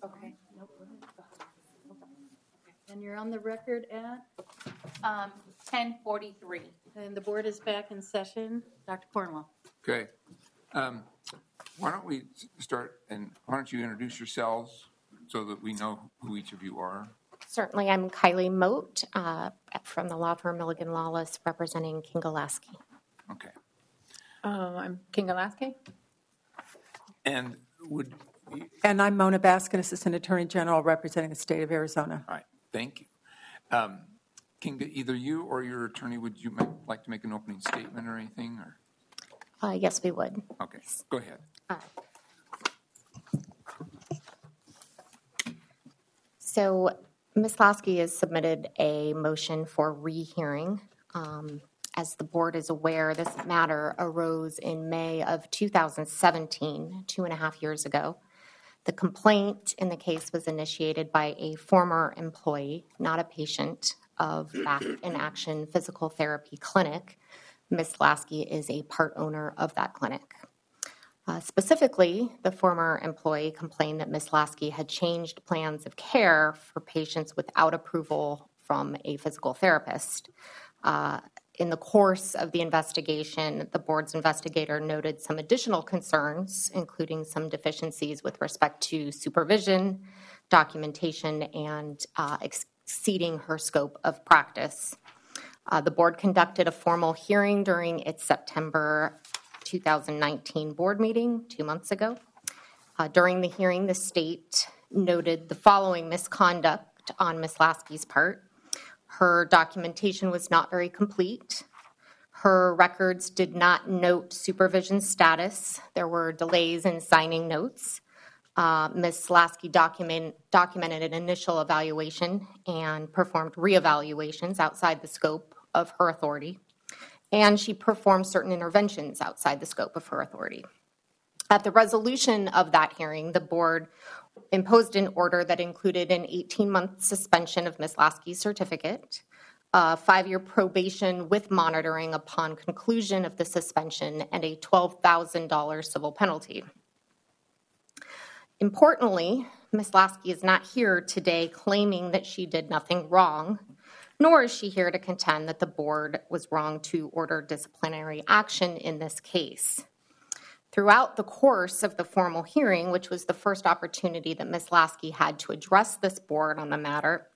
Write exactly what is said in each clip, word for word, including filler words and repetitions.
Okay. Nope. And you're on the record at? Um, ten forty-three. And the board is back in session. Doctor Cornwell. Okay. Um, why don't we start, and why don't you introduce yourselves so that we know who each of you are? Certainly. I'm Kylie Moat uh, from the law firm Milligan Lawless, representing King Galaski. Okay. Um, I'm King Galaski. And would you, And I'm Mona Baskin, Assistant Attorney General, representing the state of Arizona. all right, thank you. Um, King, either you or your attorney, would you make, like to make an opening statement or anything? Or Uh, yes, we would. okay, go ahead. Uh, so Miz Lasky has submitted a motion for rehearing. Um, as the board is aware, this matter arose in May of two thousand seventeen, two and a half years ago. The complaint in the case was initiated by a former employee, not a patient, of Back in Action Physical Therapy Clinic. Miz Lasky is a part owner of that clinic. Uh, specifically, the former employee complained that Miz Lasky had changed plans of care for patients without approval from a physical therapist. Uh, in the course of the investigation, the board's investigator noted some additional concerns, including some deficiencies with respect to supervision, documentation, and uh, exceeding her scope of practice. Uh, the board conducted a formal hearing during its September two thousand nineteen board meeting two months ago. Uh, during the hearing, the state noted the following misconduct on Miz Lasky's part. Her documentation was not very complete. Her records did not note supervision status. There were delays in signing notes. Uh, Miz Lasky document, documented an initial evaluation and performed reevaluations outside the scope of her authority. And she performed certain interventions outside the scope of her authority. At the resolution of that hearing, the board imposed an order that included an eighteen-month suspension of Miz Lasky's certificate, a five-year probation with monitoring upon conclusion of the suspension, and a twelve thousand dollars civil penalty. Importantly, Miz Lasky is not here today claiming that she did nothing wrong, nor is she here to contend that the board was wrong to order disciplinary action in this case. Throughout the course of the formal hearing, which was the first opportunity that Miz Lasky had to address this board on the matter,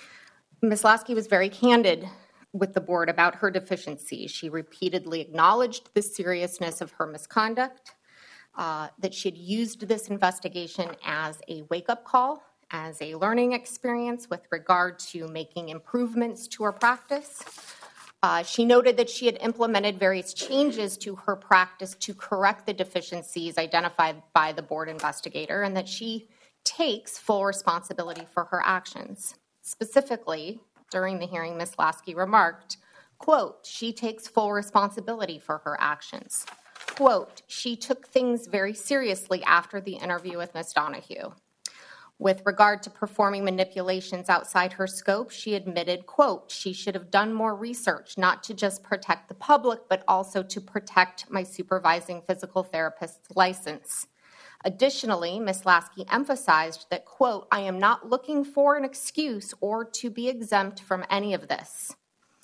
Miz Lasky was very candid with the board about her deficiencies. She repeatedly acknowledged the seriousness of her misconduct, uh, that she had used this investigation as a wake-up call, as a learning experience with regard to making improvements to her practice. Uh, she noted that she had implemented various changes to her practice to correct the deficiencies identified by the board investigator, and that she takes full responsibility for her actions. Specifically, during the hearing, Miz Lasky remarked, quote, she takes full responsibility for her actions. Quote, she took things very seriously after the interview with Miz Donahue. With regard to performing manipulations outside her scope, she admitted, quote, she should have done more research, not to just protect the public, but also to protect my supervising physical therapist's license. Additionally, Miz Lasky emphasized that, quote, I am not looking for an excuse or to be exempt from any of this.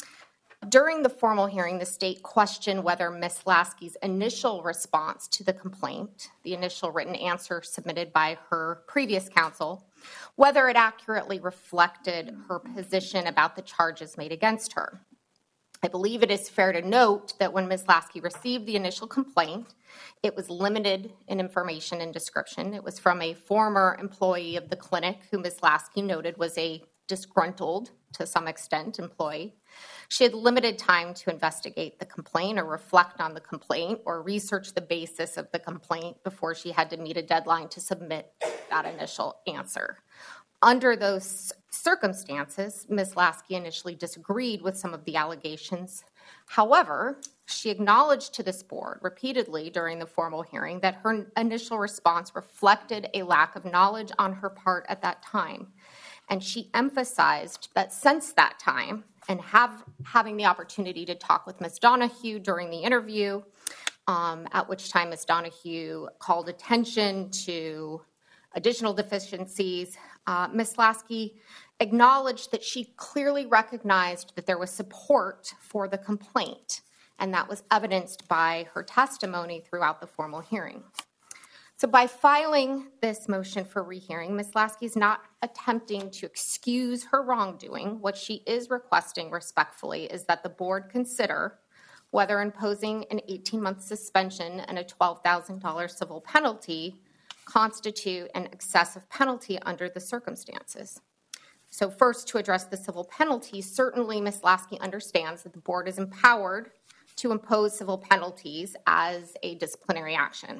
During the formal hearing, the state questioned whether Miz Lasky's initial response to the complaint, the initial written answer submitted by her previous counsel, whether it accurately reflected her position about the charges made against her. I believe it is fair to note that when Miz Lasky received the initial complaint, it was limited in information and description. It was from a former employee of the clinic who Miz Lasky noted was a disgruntled, to some extent, employee. She had limited time to investigate the complaint or reflect on the complaint or research the basis of the complaint before she had to meet a deadline to submit that initial answer. Under those circumstances, Miz Lasky initially disagreed with some of the allegations. However, she acknowledged to this board repeatedly during the formal hearing that her initial response reflected a lack of knowledge on her part at that time. And she emphasized that since that time, and have having the opportunity to talk with Miz Donahue during the interview, um, at which time Miz Donahue called attention to additional deficiencies, uh, Miz Lasky acknowledged that she clearly recognized that there was support for the complaint, and that was evidenced by her testimony throughout the formal hearing. So by filing this motion for rehearing, Miz Lasky is not attempting to excuse her wrongdoing. What she is requesting respectfully is that the board consider whether imposing an eighteen-month suspension and a twelve thousand dollars civil penalty constitute an excessive penalty under the circumstances. So first, to address the civil penalty, certainly Miz Lasky understands that the board is empowered to impose civil penalties as a disciplinary action.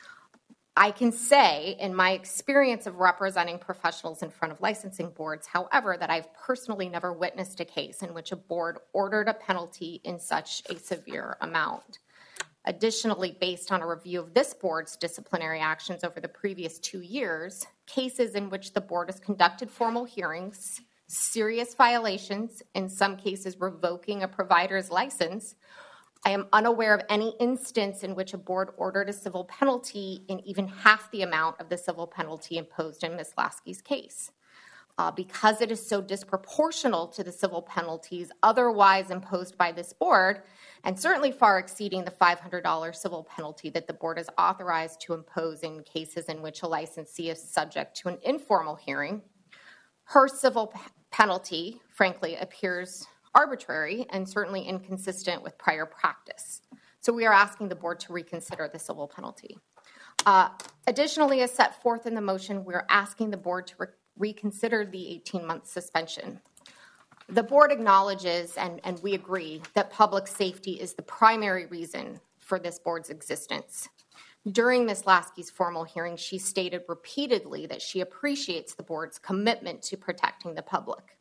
I can say, in my experience of representing professionals in front of licensing boards, however, that I've personally never witnessed a case in which a board ordered a penalty in such a severe amount. Additionally, based on a review of this board's disciplinary actions over the previous two years, cases in which the board has conducted formal hearings, serious violations, in some cases revoking a provider's license, I am unaware of any instance in which a board ordered a civil penalty in even half the amount of the civil penalty imposed in Miz Lasky's case. Uh, because it is so disproportional to the civil penalties otherwise imposed by this board, and certainly far exceeding the five hundred dollars civil penalty that the board is authorized to impose in cases in which a licensee is subject to an informal hearing, her civil p- penalty, frankly, appears arbitrary and certainly inconsistent with prior practice. So we are asking the board to reconsider the civil penalty. Uh, additionally, as set forth in the motion, we're asking the board to re- reconsider the eighteen-month suspension. The board acknowledges, and, and we agree, that public safety is the primary reason for this board's existence. During Miz Lasky's formal hearing, she stated repeatedly that she appreciates the board's commitment to protecting the public.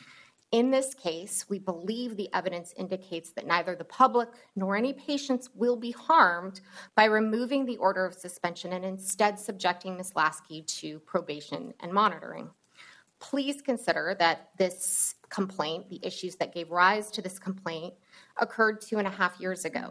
In this case, we believe the evidence indicates that neither the public nor any patients will be harmed by removing the order of suspension and instead subjecting Miz Lasky to probation and monitoring. Please consider that this complaint, the issues that gave rise to this complaint, occurred two and a half years ago.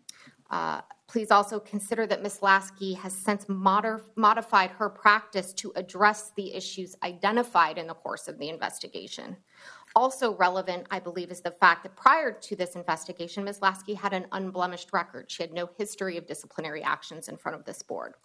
Uh, please also consider that Miz Lasky has since moder- modified her practice to address the issues identified in the course of the investigation. Also relevant, I believe, is the fact that prior to this investigation, Miz Lasky had an unblemished record. She had no history of disciplinary actions in front of this board.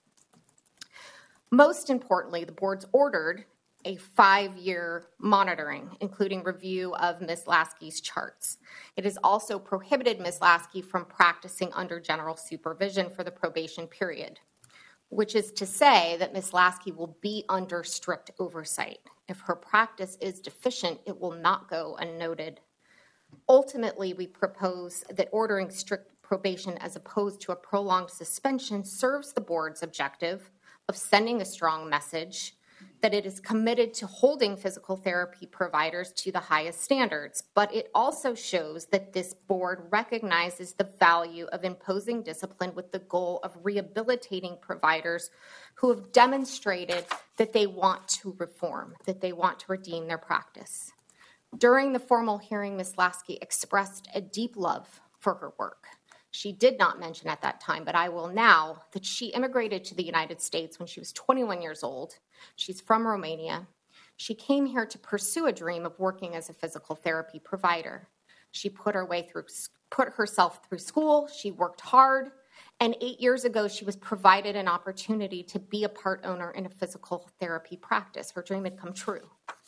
Most importantly, the board's ordered a five-year monitoring, including review of Miz Lasky's charts. It has also prohibited Miz Lasky from practicing under general supervision for the probation period, which is to say that Miz Lasky will be under strict oversight. If her practice is deficient, it will not go unnoted. Ultimately, we propose that ordering strict probation as opposed to a prolonged suspension serves the board's objective of sending a strong message that it is committed to holding physical therapy providers to the highest standards, but it also shows that this board recognizes the value of imposing discipline with the goal of rehabilitating providers who have demonstrated that they want to reform, that they want to redeem their practice. During the formal hearing, Miz Lasky expressed a deep love for her work. She did not mention at that time, but I will now, that she immigrated to the United States when she was twenty-one years old. She's from Romania. She came here to pursue a dream of working as a physical therapy provider. She put her way through, put herself through school. She worked hard. And eight years ago, she was provided an opportunity to be a part owner in a physical therapy practice. Her dream had come true.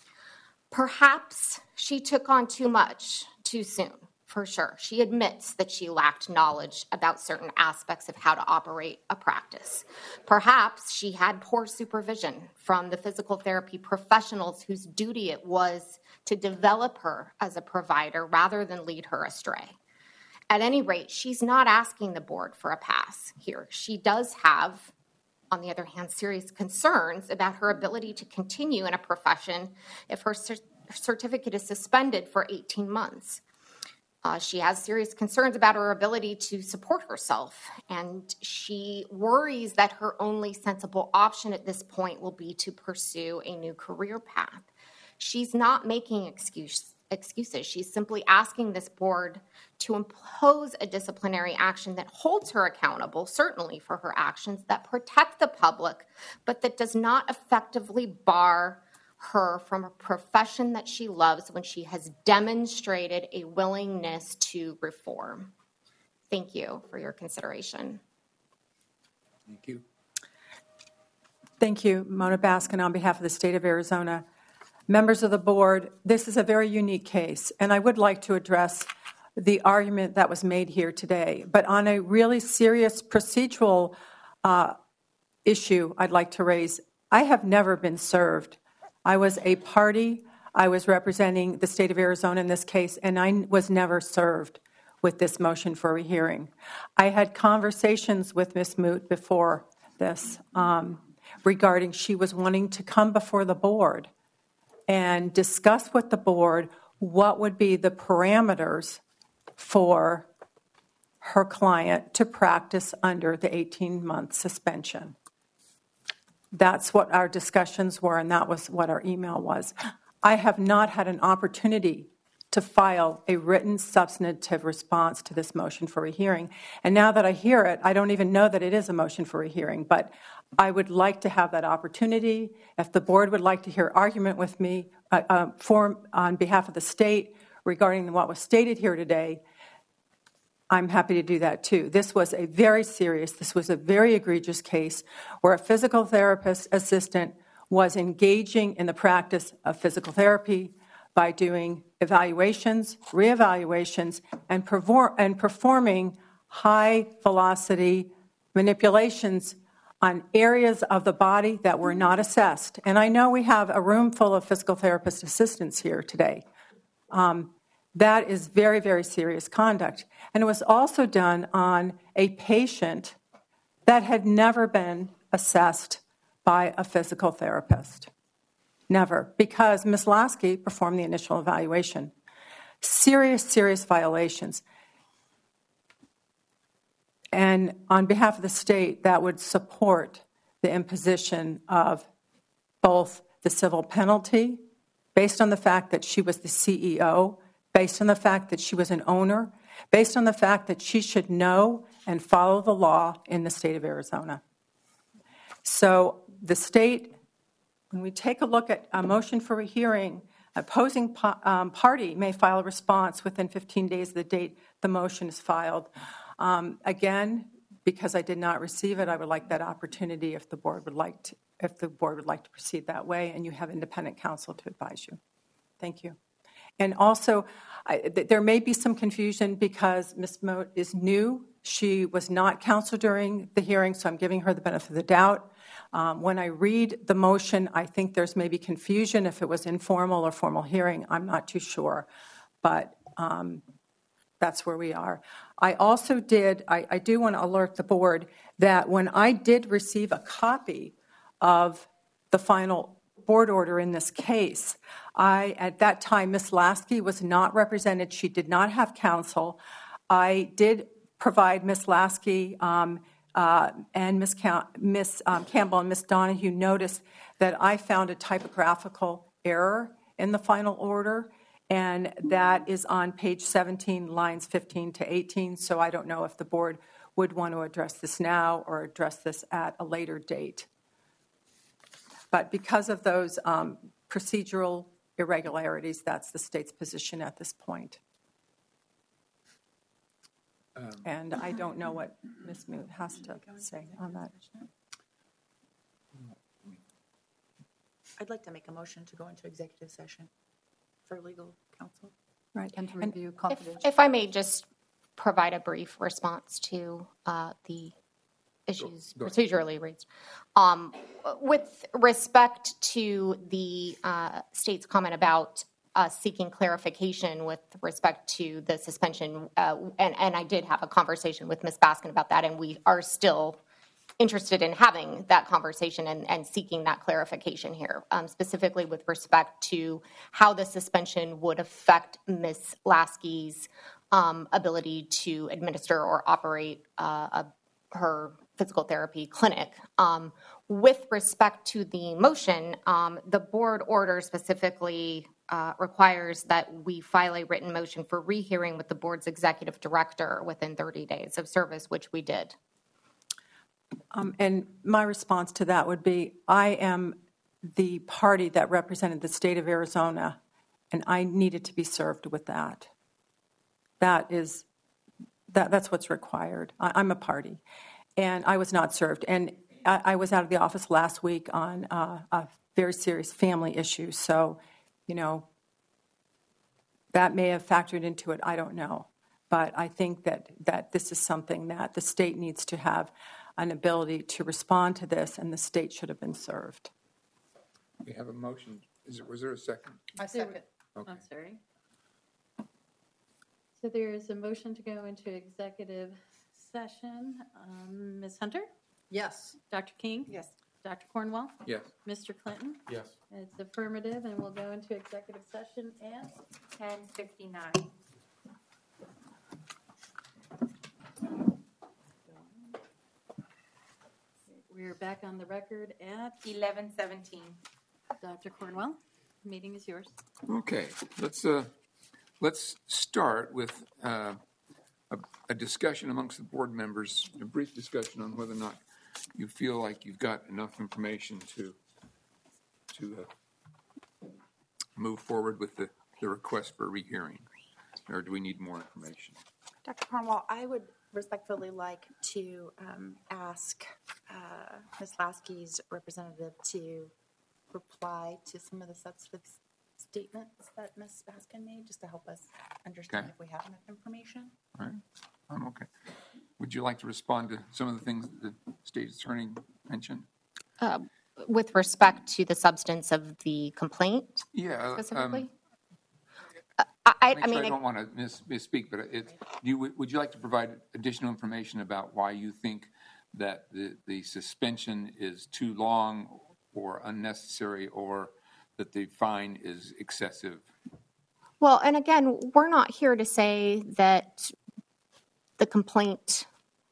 Perhaps she took on too much too soon. For sure. She admits that she lacked knowledge about certain aspects of how to operate a practice. Perhaps she had poor supervision from the physical therapy professionals whose duty it was to develop her as a provider rather than lead her astray. At any rate, she's not asking the board for a pass here. She does have, on the other hand, serious concerns about her ability to continue in a profession if her cer- certificate is suspended for eighteen months. Uh, she has serious concerns about her ability to support herself, and she worries that her only sensible option at this point will be to pursue a new career path. She's not making excuse, excuses. She's simply asking this board to impose a disciplinary action that holds her accountable, certainly for her actions, that protect the public, but that does not effectively bar her from a profession that she loves when she has demonstrated a willingness to reform. Thank you for your consideration. Thank you. Thank you, Mona Baskin, on behalf of the state of Arizona. Members of the board, this is a very unique case, and I would like to address the argument that was made here today. But on a really serious procedural uh, issue I'd like to raise, I have never been served. I was a party. I was representing the state of Arizona in this case, and I was never served with this motion for a hearing. I had conversations with Miz Moot before this um, regarding she was wanting to come before the board and discuss with the board what would be the parameters for her client to practice under the eighteen-month suspension. That's what our discussions were, and that was what our email was. I have not had an opportunity to file a written substantive response to this motion for a hearing. And now that I hear it, I don't even know that it is a motion for a hearing, but I would like to have that opportunity. If the board would like to hear argument with me uh, uh, for, on behalf of the state regarding what was stated here today, I'm happy to do that too. This was a very serious, this was a very egregious case where a physical therapist assistant was engaging in the practice of physical therapy by doing evaluations, reevaluations, and, perform, and performing high-velocity manipulations on areas of the body that were not assessed. And I know we have a room full of physical therapist assistants here today. Um, that is very, very serious conduct. And it was also done on a patient that had never been assessed by a physical therapist. Never, because Miz Lasky performed the initial evaluation. Serious, serious violations. And on behalf of the state, that would support the imposition of both the civil penalty, based on the fact that she was the C E O, based on the fact that she was an owner, based on the fact that she should know and follow the law in the state of Arizona. So the state, when we take a look at a motion for a hearing, opposing po- um, party may file a response within fifteen days of the date the motion is filed. Um, again, because I did not receive it, I would like that opportunity if the board would like to, if the board would like to proceed that way, and you have independent counsel to advise you. Thank you. And also, I, th- there may be some confusion because Miz Moat is new. She was not counsel during the hearing, so I'm giving her the benefit of the doubt. Um, when I read the motion, I think there's maybe confusion if it was informal or formal hearing. I'm not too sure, but um, that's where we are. I also did, I, I do want to alert the board that when I did receive a copy of the final board order in this case, I, at that time, Miz Lasky was not represented. She did not have counsel. I did provide Miz Lasky um, uh, and Miz Cam- Miz Um, Campbell and Miz Donahue notice that I found a typographical error in the final order, and that is on page seventeen, lines fifteen to eighteen, so I don't know if the board would want to address this now or address this at a later date. But because of those um, procedural irregularities, that's the state's position at this point. Um, and I don't know what Miz Moot has to say on that. I'd like to make a motion to go into executive session for legal counsel. Right. And to And review If, confidential. if I may just provide a brief response to uh, the issues Go- go ahead. procedurally raised. Um, with respect to the uh, state's comment about uh, seeking clarification with respect to the suspension, uh, and, and I did have a conversation with Miz Baskin about that, and we are still interested in having that conversation and, and seeking that clarification here, um, specifically with respect to how the suspension would affect Miz Lasky's um, ability to administer or operate uh, a, her physical therapy clinic. Um, with respect to the motion, um, the board order specifically uh, requires that we file a written motion for rehearing with the board's executive director within thirty days of service, which we did. Um, And my response to that would be, I am the party that represented the state of Arizona, and I needed to be served with that. That is, that, that's what's required. I, I'm a party, and I was not served. And I, I was out of the office last week on uh, a very serious family issue, so, you know, that may have factored into it, I don't know. But I think that, that this is something that the state needs to have an ability to respond to this, and the state should have been served. We have a motion. Is it, was there a second? I second. Okay. I'm sorry. So there is a motion to go into executive session. Um, Miz Hunter? Yes. Doctor King? Yes. Doctor Cornwell? Yes. Mister Clinton? Yes. It's affirmative, and we'll go into executive session at ten fifty-nine. We're back on the record at eleven seventeen. Doctor Cornwell. Meeting is yours. Okay, let's, uh, let's start with uh, a, a discussion amongst the board members, a brief discussion on whether or not you feel like you've got enough information to, to uh, move forward with the, the request for rehearing, or do we need more information? Doctor Cornwall, I would respectfully like to um, ask uh, Miz Lasky's representative to reply to some of the substantive statements that Miz Baskin made, just to help us understand Okay. if we have enough information. All right, I'm okay. Would you like to respond to some of the things that the state attorney mentioned? Uh, With respect to the substance of the complaint Yeah. um, specifically? I, I, Make I sure mean, I I- don't want to miss, misspeak, but it, you, would would you like to provide additional information about why you think that the, the suspension is too long or unnecessary, or that the fine is excessive? well, and again, we're not here to say that the complaint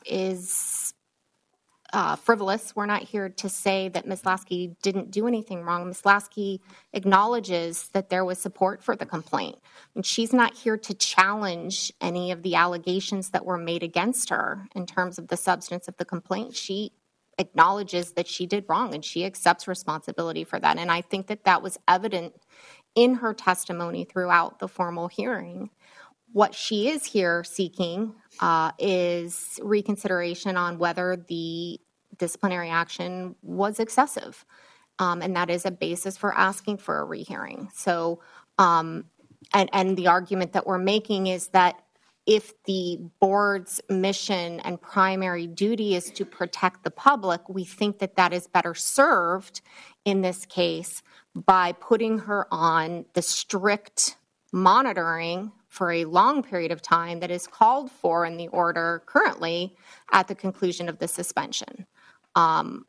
is uh, frivolous. We're not here to say that Miz Lasky didn't do anything wrong. Miz Lasky acknowledges that there was support for the complaint. And she's not here to challenge any of the allegations that were made against her in terms of the substance of the complaint. She acknowledges that she did wrong, and she accepts responsibility for that. And I think that that was evident in her testimony throughout the formal hearing. What she is here seeking uh, is reconsideration on whether the disciplinary action was excessive. Um, and that is a basis for asking for a rehearing. So, um, and, and the argument that we're making is that if the board's mission and primary duty is to protect the public, we think that that is better served in this case by putting her on the strict monitoring for a long period of time that is called for in the order currently at the conclusion of the suspension. Um,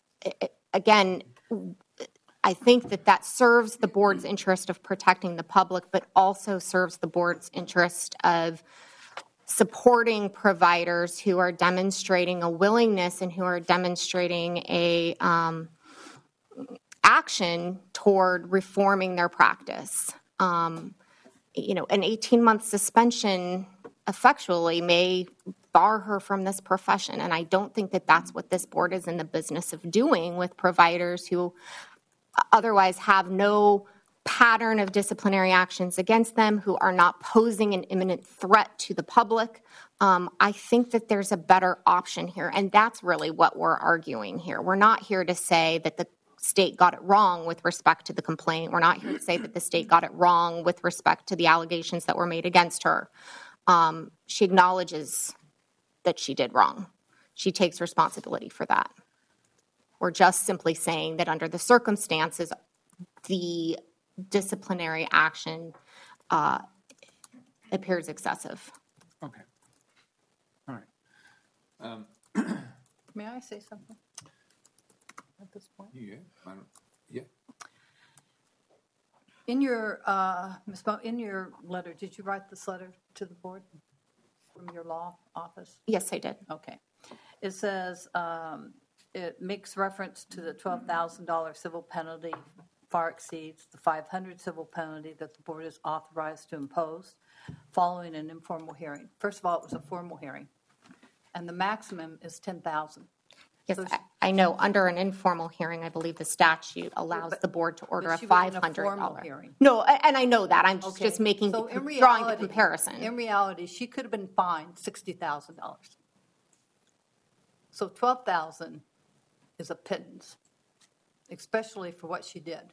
again, I think that that serves the board's interest of protecting the public, but also serves the board's interest of supporting providers who are demonstrating a willingness and who are demonstrating a um, action toward reforming their practice. Um, you know, an eighteen-month suspension effectually may bar her from this profession, and I don't think that that's what this board is in the business of doing with providers who otherwise have no pattern of disciplinary actions against them, who are not posing an imminent threat to the public. Um, I think that there's a better option here, and that's really what we're arguing here. We're not here to say that the state got it wrong with respect to the complaint. We're not here to say that the state got it wrong with respect to the allegations that were made against her. Um, she acknowledges that she did wrong. She takes responsibility for that. We're just simply saying that under the circumstances, the disciplinary action uh, appears excessive. Okay. All right. Um, May I say something at this point? yeah, I don't, yeah. In your, uh, Miz Bo, in your letter, did you write this letter to the board from your law office? Yes, I did. Okay. It says, um, it makes reference to the twelve thousand dollars civil penalty far exceeds the five hundred civil penalty that the board is authorized to impose following an informal hearing. First of all, it was a formal hearing, and the maximum is ten thousand. Yes, So she- I- I know, under an informal hearing, I believe the statute allows but- the board to order but a she was in a five hundred dollars. formal hearing. No, a- and I know that, I'm just Okay, just making, the so in com- drawing the reality- comparison. In reality, she could have been fined sixty thousand dollars. So twelve thousand dollars is a pittance, especially for what she did.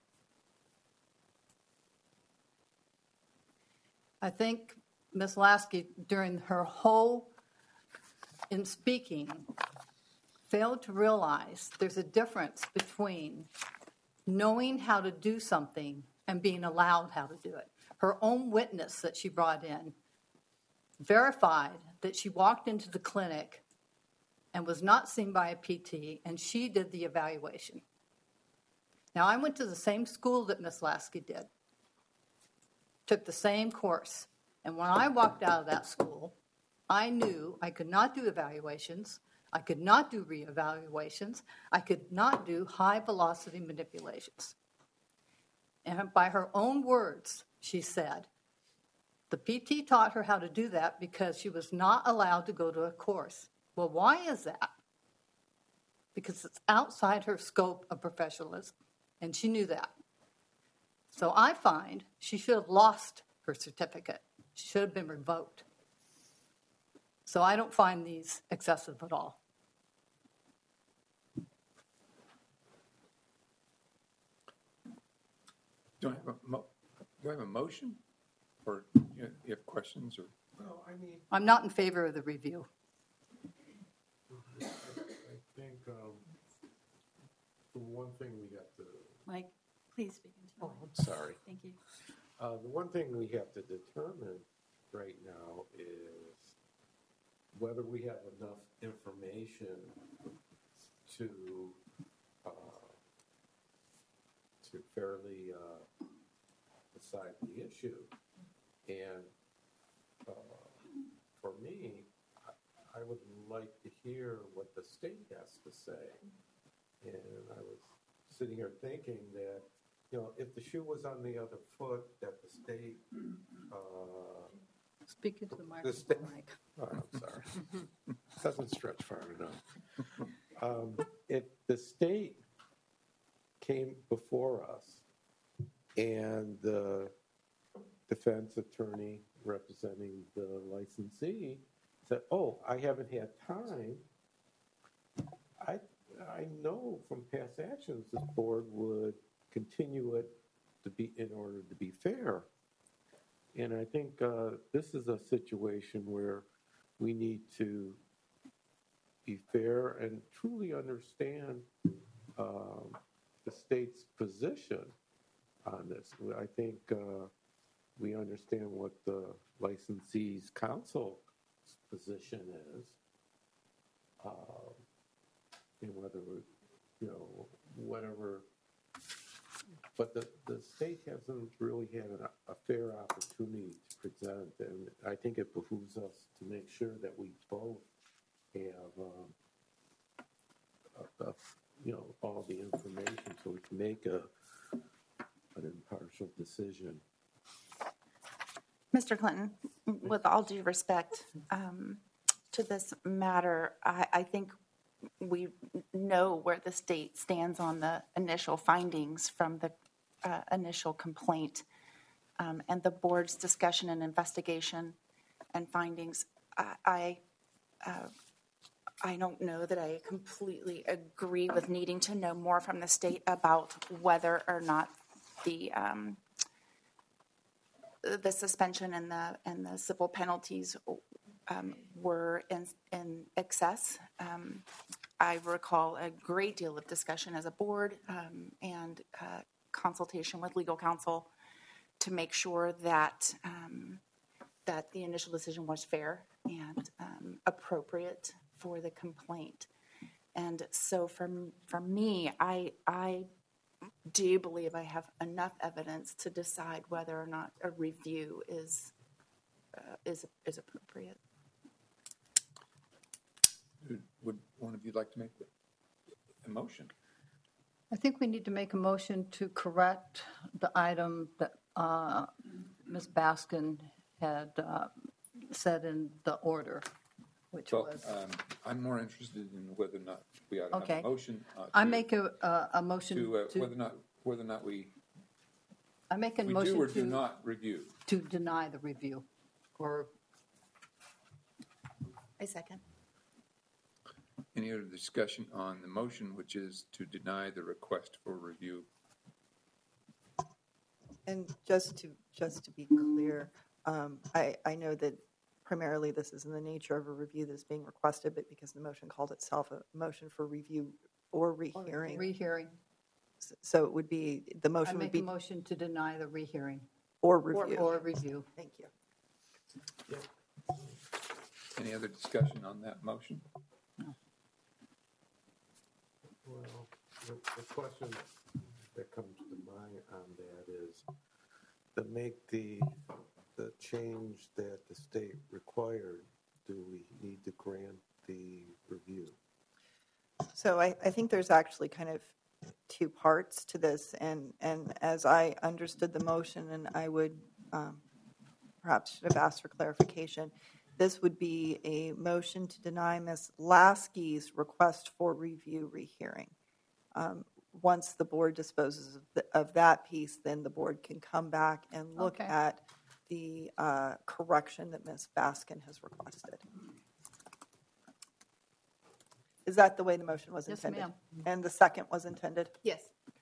I think Miz Lasky, during her whole, in speaking, failed to realize there's a difference between knowing how to do something and being allowed how to do it. Her own witness that she brought in verified that she walked into the clinic and was not seen by a P T, and she did the evaluation. Now, I went to the same school that Miz Lasky did, took the same course, and when I walked out of that school, I knew I could not do evaluations, I could not do reevaluations, I could not do high-velocity manipulations. And by her own words, she said, the P T taught her how to do that because she was not allowed to go to a course. Well, why is that? Because it's outside her scope of professionalism, and she knew that. So I find she should have lost her certificate. She should have been revoked. So I don't find these excessive at all. Do I have a, mo- do I have a motion? Or you know, you have questions or? Well, I mean, I'm not in favor of the review. I think um, the one thing we have to, Mike, please speak into the oh, mic. I'm sorry. Thank you. Uh, the one thing we have to determine right now is whether we have enough information to uh, to fairly uh, decide the issue. And uh, for me, I, I would like to hear what the state has to say. And I was sitting here thinking that, you know, if the shoe was on the other foot, that the state, uh, Speak into the The sta- microphone, Mike. oh, I'm sorry, doesn't stretch far enough. Um, If the state came before us and the defense attorney representing the licensee said, oh, I haven't had time, I, I know from past actions, this board would continue it to be, in order to be fair. And I think uh, this is a situation where we need to be fair and truly understand um, the state's position on this. I think uh, we understand what the licensee's counsel's position is, um, and whether, you know, whatever. But the, the state hasn't really had an, a fair opportunity to present, and I think it behooves us to make sure that we both have, um, a, a, you know, all the information so we can make a an impartial decision. Mister Clinton, with all due respect um, to this matter, I, I think we know where the state stands on the initial findings from the uh, initial complaint um, and the board's discussion and investigation and findings. I, I, uh, I don't know that I completely agree with needing to know more from the state about whether or not the um, the suspension and the and the civil penalties um, were in in excess. Um, I recall a great deal of discussion as a board um, and uh, consultation with legal counsel to make sure that um, that the initial decision was fair and um, appropriate for the complaint. And so, for for me, I I. do believe I have enough evidence to decide whether or not a review is uh, is is appropriate. Would- Would one of you like to make the, the motion? Uh, I, I, I think, um, the one thing we have to determine right now is whether we have enough information to decide whether or not a review is, uh, is, is appropriate. Uh, I think we need to make a motion to correct the item that uh, Miz Baskin had uh, said in the order, which Well, was, um, I'm more interested in whether or not we ought to have Okay. a motion. uh, I to- make a, a- a motion To, uh, to, whether or not, whether or not we, I make a we do motion or do to, not review. to deny the review, or I second. Any other discussion on the motion, which is to deny the request for review? And just to, just to be clear, um, I, I know that primarily this is in the nature of a review that's being requested, but because the motion called itself a motion for review or rehearing, rehearing. so it would be, the I motion would make a be motion to deny the rehearing or or, review. or review. Thank you. Any other discussion on that motion? Well, the, the question that comes to mind on that is to make the, the change that the state required, do we need to grant the review? So I, I think there's actually kind of two parts to this, and, and as I understood the motion, and I would um, perhaps should have asked for clarification, this would be a motion to deny Miz Lasky's request for review rehearing. Um, once the board disposes of, the, of that piece, then the board can come back and look Okay. at the uh, correction that Miz Baskin has requested. Is that the way the motion was Yes, intended? ma'am. And the second was intended? Yes.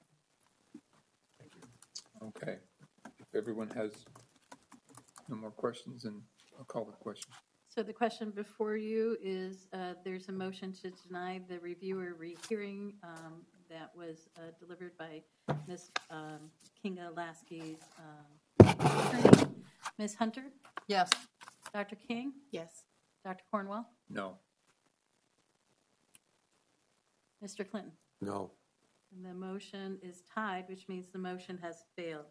Okay. If everyone has no more questions, then I'll call the question. So the question before you is, uh, there's a motion to deny the review or rehearing um, that was uh, delivered by Miz um, Kinga Lasky's um, attorney. Miz Hunter, Yes. Doctor King, Yes. Doctor Cornwell, No. Mister Clinton. No. And the motion is tied, which means the motion has failed.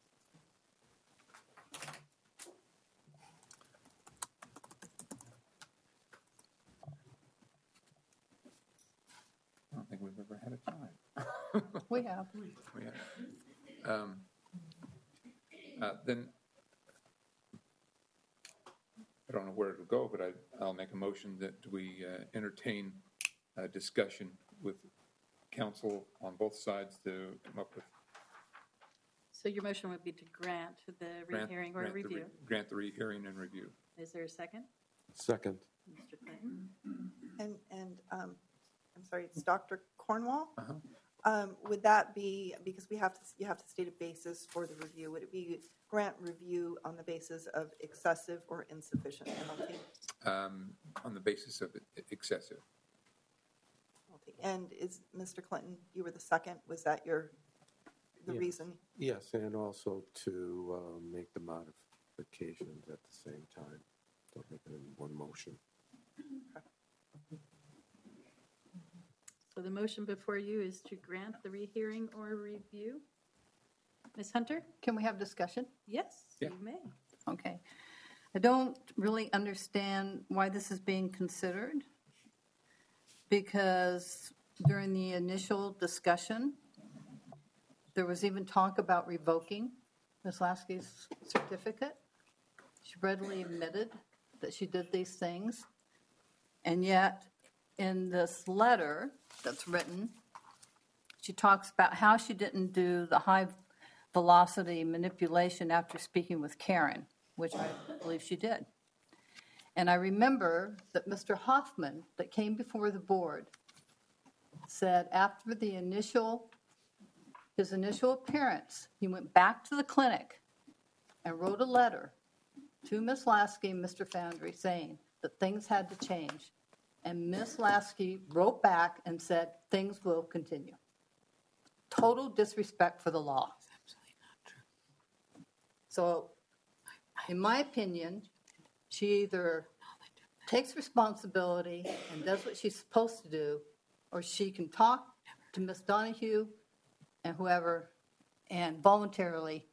I don't think we've ever had a tie. We have. We have. Um, uh, Then, I don't know where it'll go, but I, I'll make a motion that we uh, entertain a discussion with counsel on both sides to come up with. So your motion would be to grant the grant- rehearing or grant the re- review. Grant the rehearing and review. Is there a second? Second. Mister Clinton? And, and um, I'm sorry, it's Doctor Cornwall? Uh-huh. Um, Would that be, because we have to, you have to state a basis for the review, would it be grant review on the basis of excessive or insufficient penalty? Um, On the basis of excessive. penalty? And is, Mister Clinton, you were the second, was that your, the Yes. reason? Yes, and also to uh, make the modifications at the same time. Don't make it in one motion. So the motion before you is to grant the rehearing or review. Miz Hunter? Can we have discussion? Yes, Yeah. you may. Okay. I don't really understand why this is being considered, because during the initial discussion, there was even talk about revoking Miz Lasky's certificate. She readily admitted that she did these things, and yet in this letter that's written, she talks about how she didn't do the high velocity manipulation after speaking with Karen, which I believe she did. And I remember that Mister Hoffman, that came before the board, said after the initial, his initial appearance, he went back to the clinic and wrote a letter to Miz Lasky and Mister Foundry saying that things had to change. And Miz Lasky wrote back and said, things will continue. Total disrespect for the law. So, in my opinion, she either takes responsibility and does what she's supposed to do, or she can talk to Miss Donahue and whoever and voluntarily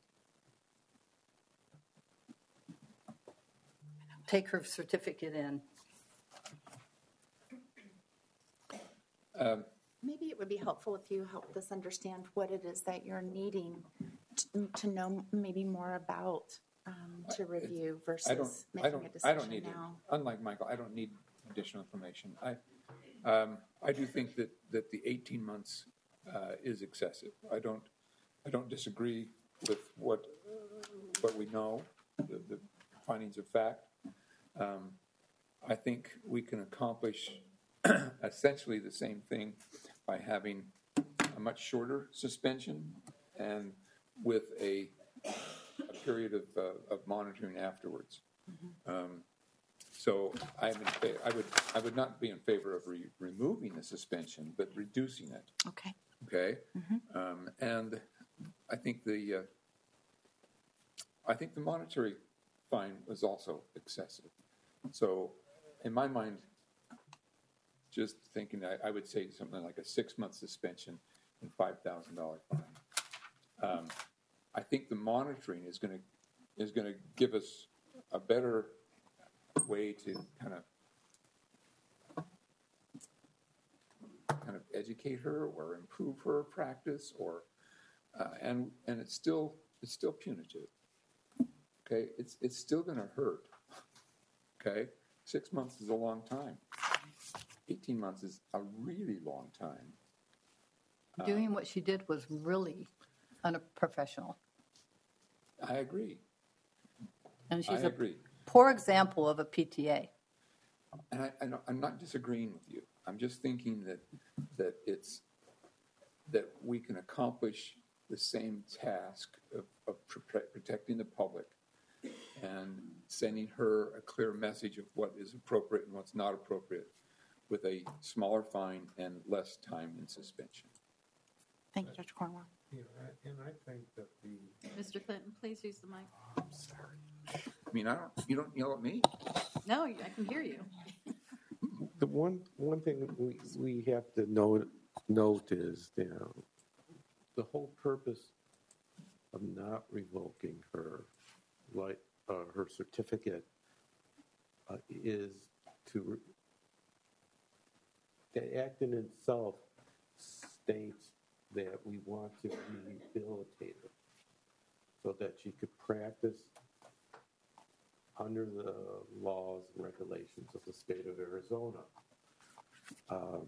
take her certificate in. Um, Maybe it would be helpful if you helped us understand what it is that you're needing to, to know maybe more about um, to review I don't, versus I making don't, a I decision don't need it. now. Unlike Michael, I don't need additional information. I, um, I do think that, that the eighteen months uh, is excessive. I don't, I don't disagree with what, what we know, the, the findings of fact. Um, I think we can accomplish essentially the same thing by having a much shorter suspension and with a, a period of, uh, of monitoring afterwards. Um, so I'm in fa- I would I would not be in favor of re- removing the suspension, but reducing it. Okay. Okay, um, and I think the uh, I think the monetary fine was also excessive. So, in my mind, just thinking, I, I would say something like a six-month suspension and five thousand dollar fine. Um, I think the monitoring is going to is going to give us a better way to kind of kind of educate her or improve her practice, or uh, and and it's still it's still punitive. Okay, it's it's still going to hurt. Okay, six months is a long time. Eighteen months is a really long time. Doing what she did was really unprofessional. I agree. And she's I a agree. poor example of a P T A. And I, I know, I'm not disagreeing with you. I'm just thinking that that it's that we can accomplish the same task of, of pro- protecting the public and sending her a clear message of what is appropriate and what's not appropriate with a smaller fine and less time in suspension. Thank you, Judge Cornwell. Yeah, and I think that the, Mister Clinton, please use the mic. I'm sorry. I mean, I don't. You don't yell at me. No, I can hear you. The one, one thing we, we have to note, note is, you know, the whole purpose of not revoking her, like, uh, her certificate uh, is to, re- the act in itself states that we want to rehabilitate her so that she could practice under the laws and regulations of the state of Arizona. Um,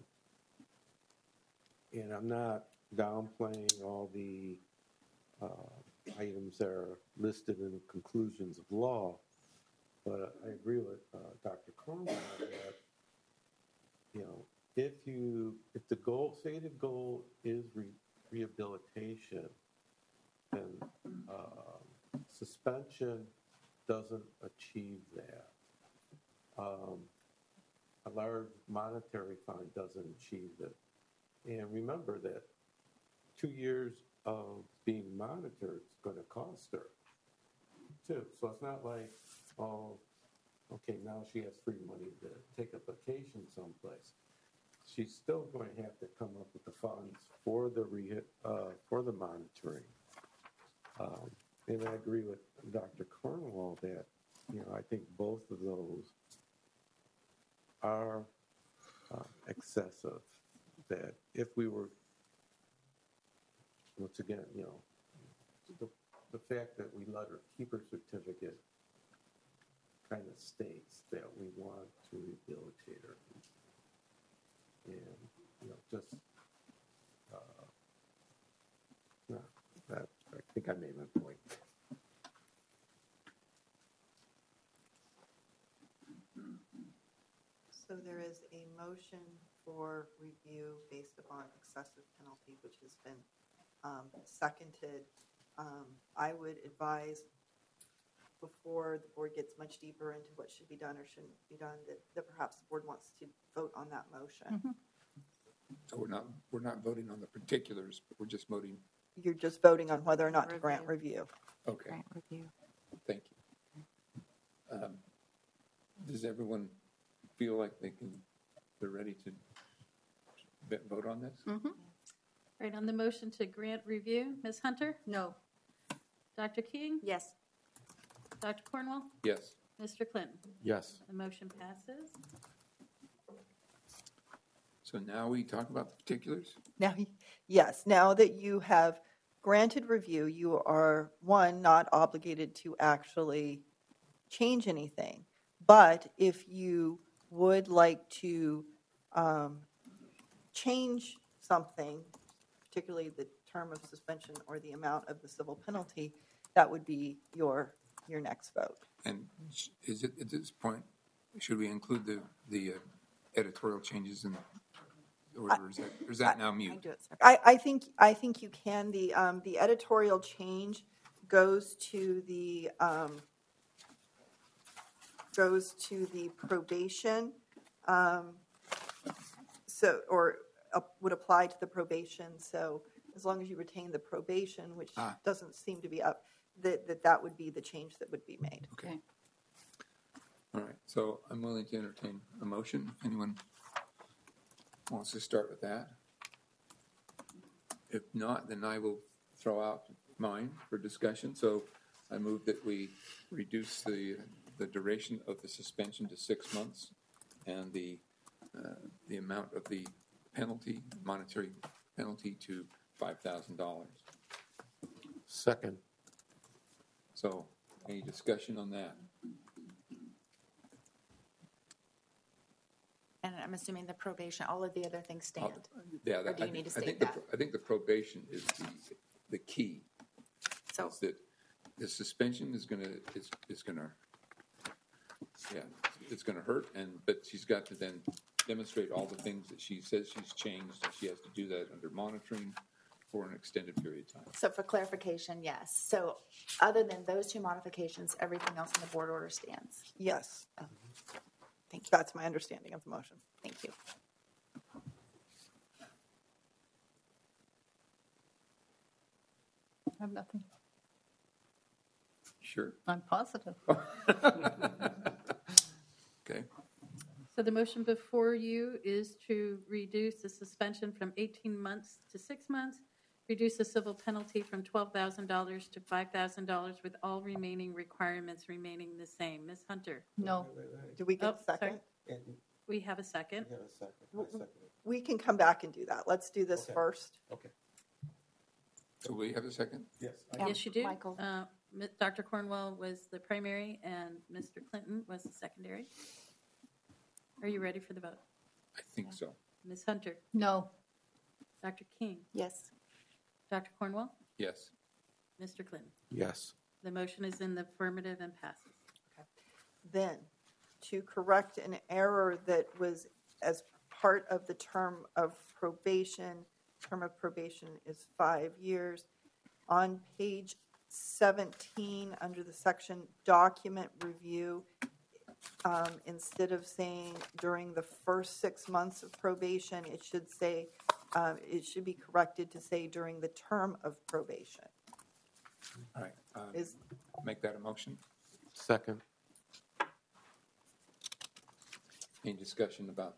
and I'm not downplaying all the uh, items that are listed in the conclusions of law, but I agree with uh, Doctor Cornwell that, you know, if you, if the goal, stated goal is re- rehabilitation, then uh, suspension doesn't achieve that. Um, a large monetary fine doesn't achieve it. And remember that two years of being monitored is going to cost her, too. So it's not like, oh, okay, now she has free money to take a vacation someplace. She's still going to have to come up with the funds for the re- uh, for the monitoring. Um, and I agree with Doctor Cornwell that, you know, I think both of those are uh, excessive. That if we were, once again, you know, the, the fact that we let her keep her certificate kind of states that we want to rehabilitate her. And, you know, just, uh, no, that, I think I made my point. So there is a motion for review based upon excessive penalty, which has been um, seconded. Um, I would advise, before the board gets much deeper into what should be done or shouldn't be done, that, that perhaps the board wants to vote on that motion. So we're not we're not voting on the particulars, but we're just voting. You're just voting on whether or not to grant review. Okay, Grant review. thank you. Um, does everyone feel like they can? They're ready to v- vote on this? Right, on the motion to grant review, Miz Hunter, No. Doctor King, Yes. Doctor Cornwell, Yes. Mister Clinton. Yes. The motion passes. So now we talk about the particulars? Now, yes, now that you have granted review, you are, one, not obligated to actually change anything. But if you would like to um, change something, particularly the term of suspension or the amount of the civil penalty, that would be your, your next vote. And sh- is it, at this point, should we include the, the uh, editorial changes in the order, or is that, or is that now I mute? do it separate. I, I think, I think you can. The, um, the editorial change goes to the, um, goes to the probation, um, so, or uh, would apply to the probation. So as long as you retain the probation, which Ah. doesn't seem to be up, that, that that would be the change that would be made. Okay. All right, so I'm willing to entertain a motion. Anyone wants to start with that? If not, then I will throw out mine for discussion. So I move that we reduce the, the duration of the suspension to six months and the, uh, the amount of the penalty, monetary penalty, to five thousand dollars. Second. So any discussion on that? And I'm assuming the probation, all of the other things stand. Yeah, Or that- do I you need to think- I state think the that? pro- I think the probation is the, the key. So, Is that the suspension is gonna, is, is gonna, yeah, it's gonna hurt, and, but she's got to then demonstrate all the things that she says she's changed, and she has to do that under monitoring for an extended period of time. so for clarification, yes. So other than those two modifications, everything else in the board order stands. Yes, Thank you. that's my understanding of the motion. Thank you. I have nothing. Sure, I'm positive. okay. So the motion before you is to reduce the suspension from eighteen months to six months, reduce the civil penalty from twelve thousand dollars to five thousand dollars with all remaining requirements remaining the same. Miz Hunter? No. Do we Oh, get a second? sorry. We have a second. Yeah, a second. I second it. We can come back and do that. Let's do this Okay. first. Okay. So we have a second? Yes. Yeah. Yes, you do. Michael. Uh, Mi- Doctor Cornwell was the primary and Mister Clinton was the secondary. Are you ready for the vote? I think so. Miz Hunter? No. Doctor King? Yes. Doctor Cornwell? Yes. Mister Clinton? Yes. The motion is in the affirmative and passes. Then, to correct an error that was as part of the term of probation, term of probation is five years. On page seventeen, under the section document review, um, instead of saying during the first six months of probation, it should say, um, it should be corrected to say during the term of probation. All right, uh, Is, make that a motion. Second. Any discussion about?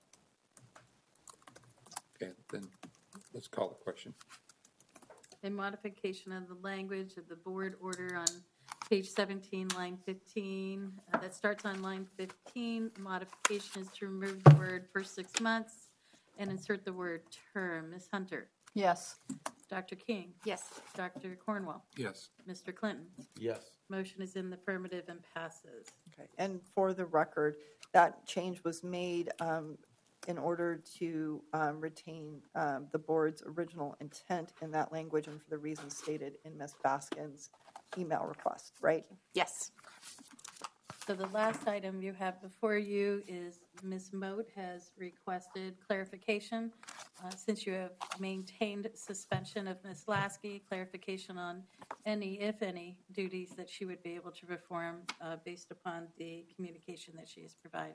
Okay, then let's call the question. A modification of the language of the board order on page seventeen, line fifteen, uh, that starts on line fifteen. Modification is to remove the word for six months and insert the word term. Miz Hunter? Yes. Doctor King? Yes. Doctor Cornwell? Yes. Mister Clinton? Yes. Motion is in the affirmative and passes. okay, and for the record, that change was made um, in order to um, retain um, the board's original intent in that language and for the reasons stated in Miz Baskin's email request, right? Yes. So the last item you have before you is Miz Moat has requested clarification. Uh, Since you have maintained suspension of Miz Lasky, clarification on any, if any, duties that she would be able to perform uh, based upon the communication that she has provided.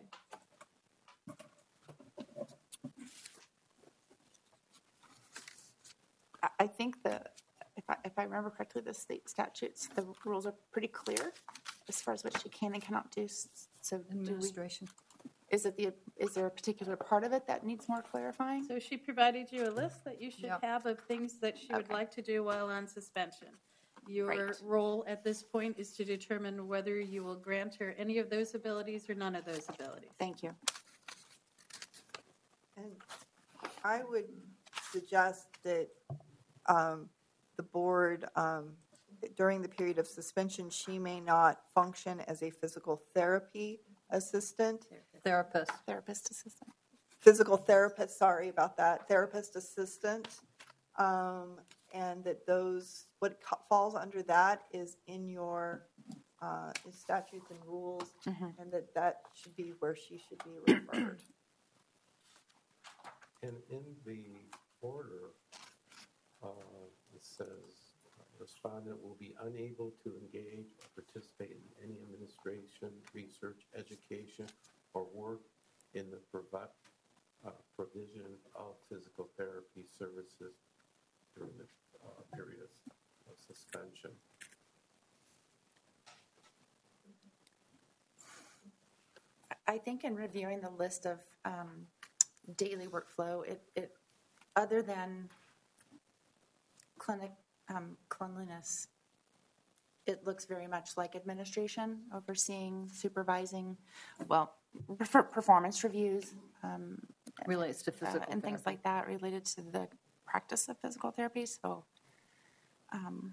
I- I think the, if I, if I remember correctly, the state statutes, the rules are pretty clear as far as what she can and cannot do. S- So do we, Administration. is it the, is there a particular part of it that needs more clarifying? So she provided you a list that you should Yep. have of things that she would Okay. like to do while on suspension. Your Right. role at this point is to determine whether you will grant her any of those abilities or none of those abilities. Thank you. And I would suggest that um, the board, um, during the period of suspension, she may not function as a physical therapy assistant, Therapist. Therapist assistant. physical therapist, sorry about that, therapist assistant, um, and that those, what co- falls under that is in your uh, statutes and rules, and that that should be where she should be referred. And in the order, uh, it says, respondent will be unable to engage or participate in any administration, research, education, or work in the provi- uh, provision of physical therapy services during the uh, period of suspension. I think in reviewing the list of um, daily workflow, it, it, other than clinic um, cleanliness, it looks very much like administration, overseeing, supervising, well, per- performance reviews, um, Relates to uh, physical and things therapy. like that related to the practice of physical therapy. So, um,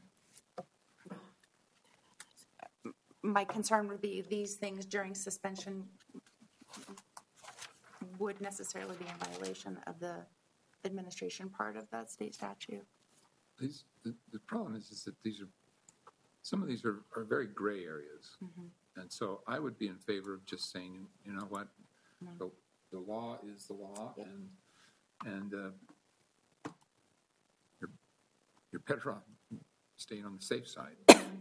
my concern would be these things during suspension would necessarily be in violation of the administration part of that state statute. These, the, the problem is, is that these are, some of these are, are very gray areas. And so I would be in favor of just saying, you know what, the, the law is the law, and, and uh, you're, you're better off staying on the safe side.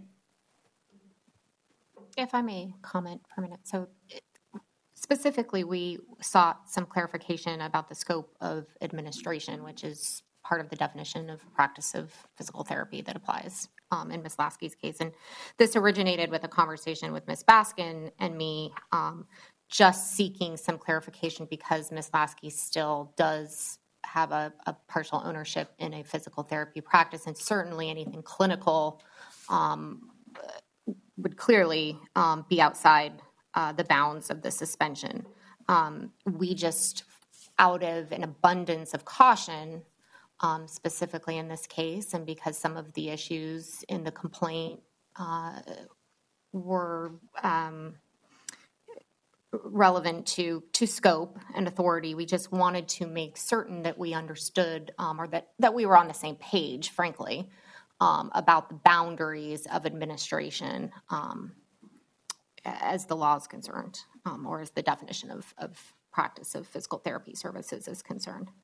If I may comment for a minute. So it- specifically, we sought some clarification about the scope of administration, which is part of the definition of practice of physical therapy that applies um, in Miz Lasky's case. And this originated with a conversation with Miz Baskin and me, um, just seeking some clarification because Miz Lasky still does have a, a partial ownership in a physical therapy practice, and certainly anything clinical um, would clearly um, be outside uh, the bounds of the suspension. Um, we just, out of an abundance of caution, um, specifically in this case, and because some of the issues in the complaint uh, were um, relevant to, to scope and authority, we just wanted to make certain that we understood um, or that, that we were on the same page, frankly, um, about the boundaries of administration um, as the law is concerned, um, or as the definition of, of practice of physical therapy services is concerned.